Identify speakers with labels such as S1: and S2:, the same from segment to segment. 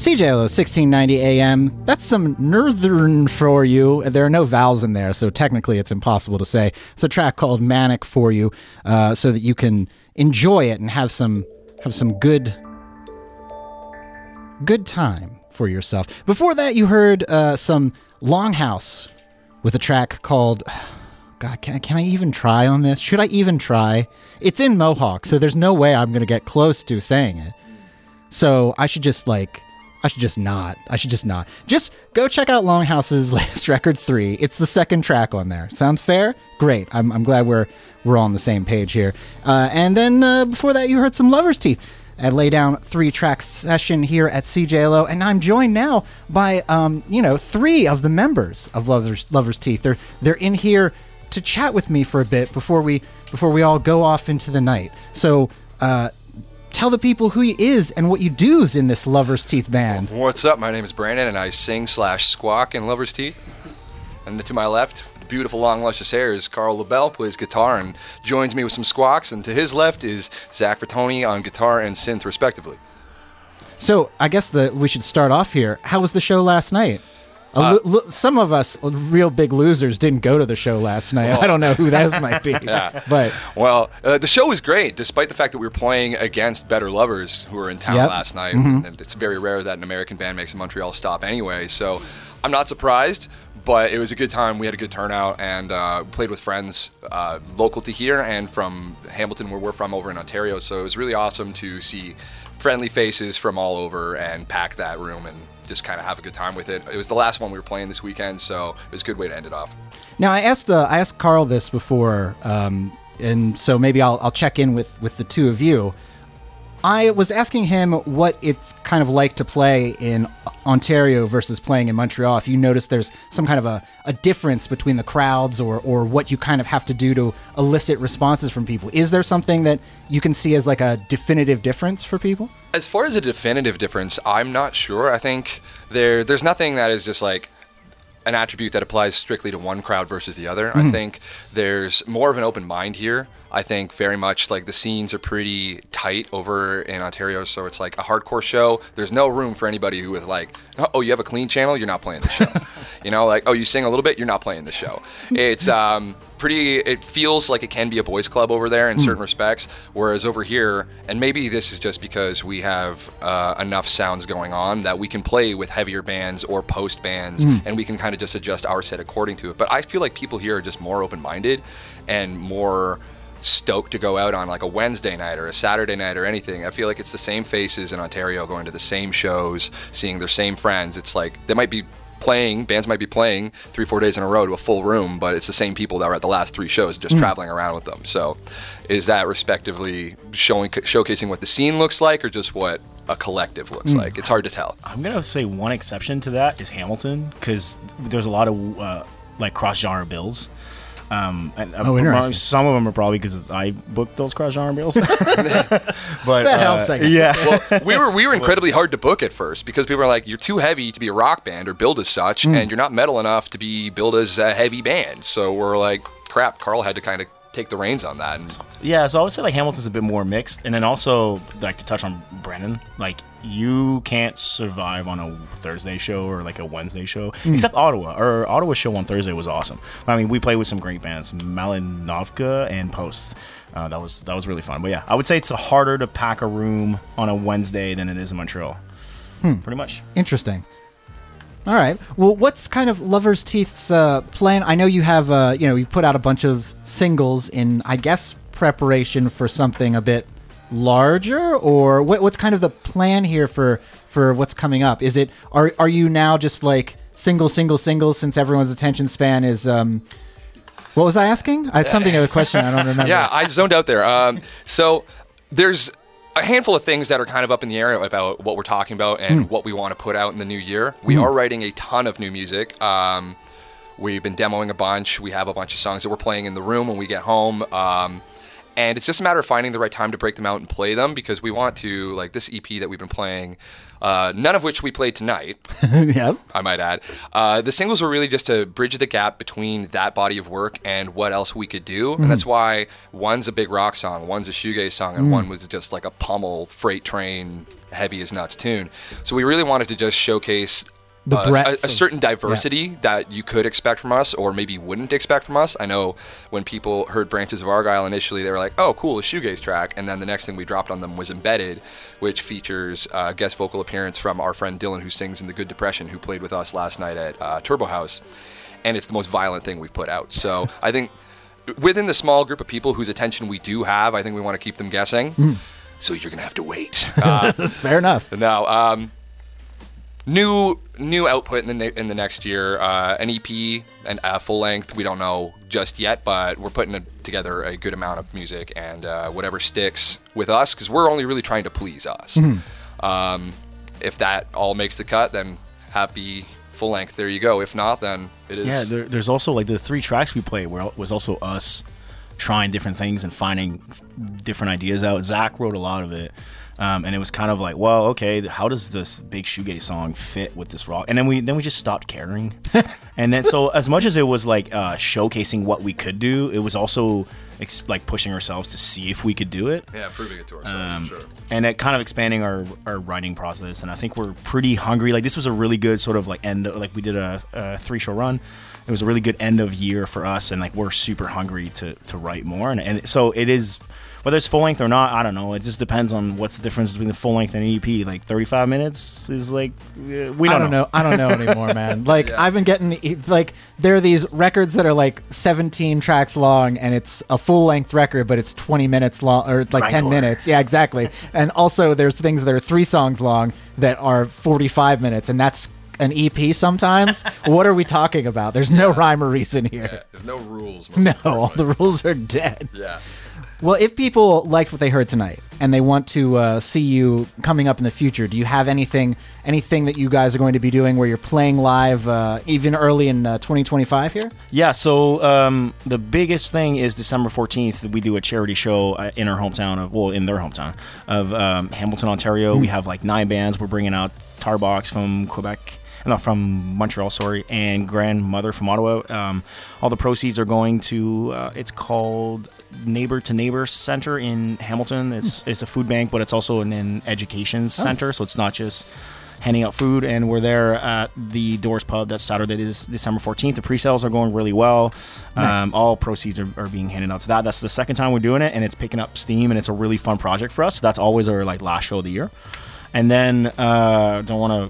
S1: CJLO 1690 AM. That's some northern for you. There are no vowels in there, so technically it's impossible to say. It's a track called Manic for you, so that you can enjoy it and have some good time for yourself. Before that, you heard some Longhouse with a track called... God, can I even try on this? Should I even try? It's in Mohawk, so there's no way I'm going to get close to saying it. So I should just not. Just go check out Longhouse's latest record, 3. It's the second track on there. Sounds fair? Great. I'm glad we're all on the same page here. And then before that, you heard some Lover's Teeth at Lay Down 3-track session here at CJLO, and I'm joined now by 3 of the members of Lover's Teeth. They're in here to chat with me for a bit before we all go off into the night. So tell the people who he is and what you do in this Lover's Teeth band.
S2: What's up? My name is Brandon, and I sing/squawk in Lover's Teeth. And to my left, the beautiful long luscious hair is Carl LaBelle, plays guitar and joins me with some squawks. And to his left is Zach Fertoni on guitar and synth, respectively.
S1: So I guess we should start off here. How was the show last night? Some of us real big losers didn't go to the show last night.
S2: Well,
S1: I don't know who those might be.
S2: Yeah.
S1: But
S2: the show was great, despite the fact that we were playing against Better Lovers, who were in town last night. Mm-hmm. And it's very rare that an American band makes a Montreal stop anyway. So I'm not surprised, but it was a good time. We had a good turnout, and played with friends local to here and from Hamilton, where we're from, over in Ontario. So it was really awesome to see friendly faces from all over and pack that room and just kind of have a good time with it. It was the last one we were playing this weekend, so it was a good way to end it off.
S1: Now, I asked Carl this before, and so maybe I'll check in with the two of you. I was asking him what it's kind of like to play in Ontario versus playing in Montreal. If you notice there's some kind of a difference between the crowds or what you kind of have to do to elicit responses from people. Is there something that you can see as like a definitive difference for people?
S2: As far as a definitive difference, I'm not sure. I think there's nothing that is just like an attribute that applies strictly to one crowd versus the other. Mm-hmm. I think there's more of an open mind here. I think very much like the scenes are pretty tight over in Ontario, so it's like a hardcore show. There's no room for anybody who is like, oh, you have a clean channel, you're not playing the show. Like, oh, you sing a little bit, you're not playing the show. It's it feels like it can be a boys club over there in certain respects, whereas over here, and maybe this is just because we have enough sounds going on that we can play with heavier bands or post bands, and we can kind of just adjust our set according to it. But I feel like people here are just more open-minded and more stoked to go out on like a Wednesday night or a Saturday night or anything. I feel like it's the same faces in Ontario going to the same shows, seeing their same friends. It's like bands might be playing 3-4 days in a row to a full room, but it's the same people that were at the last 3 shows just traveling around with them. So is that respectively showcasing what the scene looks like or just what a collective looks like? It's hard to tell.
S3: I'm going to say one exception to that is Hamilton, because there's a lot of cross-genre bills.
S1: Interesting.
S3: Some of them are probably because I booked those cross-genre bills. But
S1: that helps, I guess.
S3: Yeah.
S2: Well, we were incredibly hard to book at first because people were like, you're too heavy to be a rock band or billed as such, and you're not metal enough to be billed as a heavy band. So we're like, crap, Carl had to kind of take the reins on that.
S3: So I would say like Hamilton's a bit more mixed, and then also like to touch on Brandon, like you can't survive on a Thursday show or like a Wednesday show, except Ottawa. Our Ottawa show on Thursday was awesome. I mean, we played with some great bands, Malinovka and Post. That was really fun. But yeah, I would say it's harder to pack a room on a Wednesday than it is in Montreal. Pretty much.
S1: Interesting. All right. Well, what's kind of Lover's Teeth's plan? I know you have, you put out a bunch of singles in, I guess, preparation for something a bit larger, or what's kind of the plan here for what's coming up? Is it, are you now just like single, since everyone's attention span is, what was I asking? I had something of a question I don't remember.
S2: Yeah, I zoned out there. So there's a handful of things that are kind of up in the air about what we're talking about and what we want to put out in the new year. We are writing a ton of new music. We've been demoing a bunch. We have a bunch of songs that we're playing in the room when we get home. And it's just a matter of finding the right time to break them out and play them, because we want to, like this EP that we've been playing, none of which we played tonight,
S1: Yep.
S2: I might add. The singles were really just to bridge the gap between that body of work and what else we could do. And that's why one's a big rock song, one's a shoegaze song, and one was just like a pummel freight train, heavy as nuts tune. So we really wanted to just showcase
S1: The breadth
S2: a
S1: of-
S2: certain diversity that you could expect from us, or maybe wouldn't expect from us. I know when people heard Branches of Argyle initially, they were like, oh, cool, a shoegaze track. And then the next thing we dropped on them was Embedded, which features a guest vocal appearance from our friend Dylan, who sings in The Good Depression, who played with us last night at Turbo House. And it's the most violent thing we've put out. So I think within the small group of people whose attention we do have, I think we want to keep them guessing. So you're going to have to wait.
S1: Fair enough.
S2: Now, new output in the next year, an EP and a full length. We don't know just yet, but we're putting together a good amount of music, and whatever sticks with us, because we're only really trying to please us. If that all makes the cut, then happy full length. There you go. If not, then it is.
S3: Yeah, there's also like the 3 tracks we played was also us trying different things and finding different ideas out. Zach wrote a lot of it. And it was kind of like, well, okay, how does this big shoegaze song fit with this rock? And then we just stopped caring. And then so as much as it was like showcasing what we could do, it was also like pushing ourselves to see if we could do it.
S2: Yeah, proving it to ourselves, for sure.
S3: And it kind of expanding our writing process. And I think we're pretty hungry. Like this was a really good sort of like end. Like we did a 3-show run. It was a really good end of year for us, and like we're super hungry to write more. And so it is. Whether it's full length or not, I don't know. It just depends on what's the difference between the full length and an EP. Like 35 minutes is like we don't know.
S1: I don't know anymore, man. Like
S2: Yeah.
S1: I've been getting like there are these records that are like 17 tracks long, and it's a full length record, but it's 20 minutes long or like 10
S3: Grindcore.
S1: minutes. Yeah, exactly. And also there's things that are 3 songs long that are 45 minutes, and that's an EP sometimes. What are we talking about? There's no rhyme or reason
S2: Yeah,
S1: here.
S2: there's no rules. most
S1: No, all
S2: importantly.
S1: the rules are dead.
S2: Yeah.
S1: Well, if people liked what they heard tonight and they want to see you coming up in the future, do you have anything that you guys are going to be doing where you're playing live even early in 2025 here?
S3: Yeah, so the biggest thing is December 14th. We do a charity show in our hometown in their hometown of Hamilton, Ontario. We have like 9 bands. We're bringing out Tarbox from Quebec. No, from Montreal, sorry, and Grandmother from Ottawa. All the proceeds are going to, it's called Neighbor to Neighbor Center in Hamilton. It's a food bank, but it's also an education center, so it's not just handing out food. And we're there at the Doors Pub. That's Saturday, is December 14th. The pre-sales are going really well.
S1: Nice.
S3: All proceeds are being handed out to that. That's the second time we're doing it, and it's picking up steam, and it's a really fun project for us. That's always our like last show of the year. And then don't want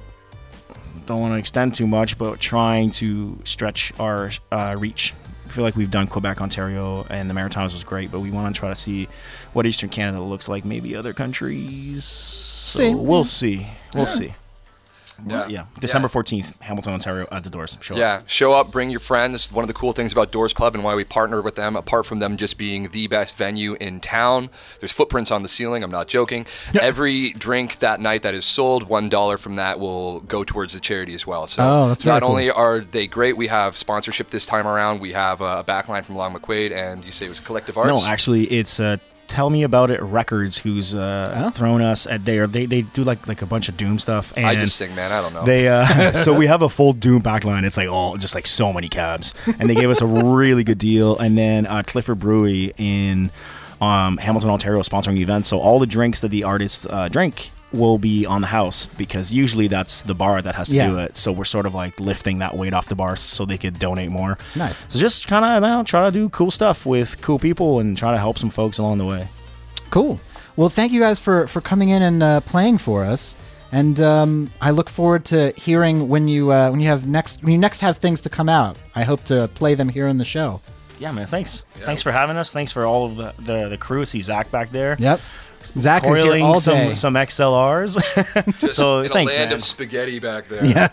S3: to extend too much, but trying to stretch our reach. I feel like we've done Quebec, Ontario, and the Maritimes was great, but we want to try to see what Eastern Canada looks like, maybe other countries. So we'll see. We'll see. Yeah. December 14th, Hamilton, Ontario, at the Doors. Show up.
S2: Show up, bring your friends. One of the cool things about Doors Pub and why we partnered with them, apart from them just being the best venue in town, there's footprints on the ceiling. I'm not joking. Every drink that night that is sold, $1 from that will go towards the charity as well. So
S1: that's very
S2: not
S1: cool.
S2: only are they great, we have sponsorship this time around. We have a backline from Long McQuaid, and you say it was Collective Arts?
S3: No, actually, it's Tell Me About It Records who's thrown us at there. They do like a bunch of Doom stuff. And
S2: I just sing, man. I don't know.
S3: They so we have a full Doom backline. It's like just like so many cabs, and they gave us a really good deal. And then Clifford Brewery in Hamilton, Ontario, sponsoring the event. So all the drinks that the artists drink will be on the house, because usually that's the bar that has to do it. So we're sort of like lifting that weight off the bar so they could donate more.
S1: Nice.
S3: So just kind of try to do cool stuff with cool people and try to help some folks along the way.
S1: Cool. Well, thank you guys for coming in and playing for us. And I look forward to hearing when you next have things to come out. I hope to play them here on the show.
S3: Yeah, man. Thanks. Thanks for having us. Thanks for all of the crew. I see Zach back there.
S1: Yep. Zach is here
S3: Coiling
S1: all day.
S3: some XLRs.
S2: Just
S3: so
S2: in
S3: thanks,
S2: a land
S3: man.
S2: of spaghetti back there.
S1: Yeah.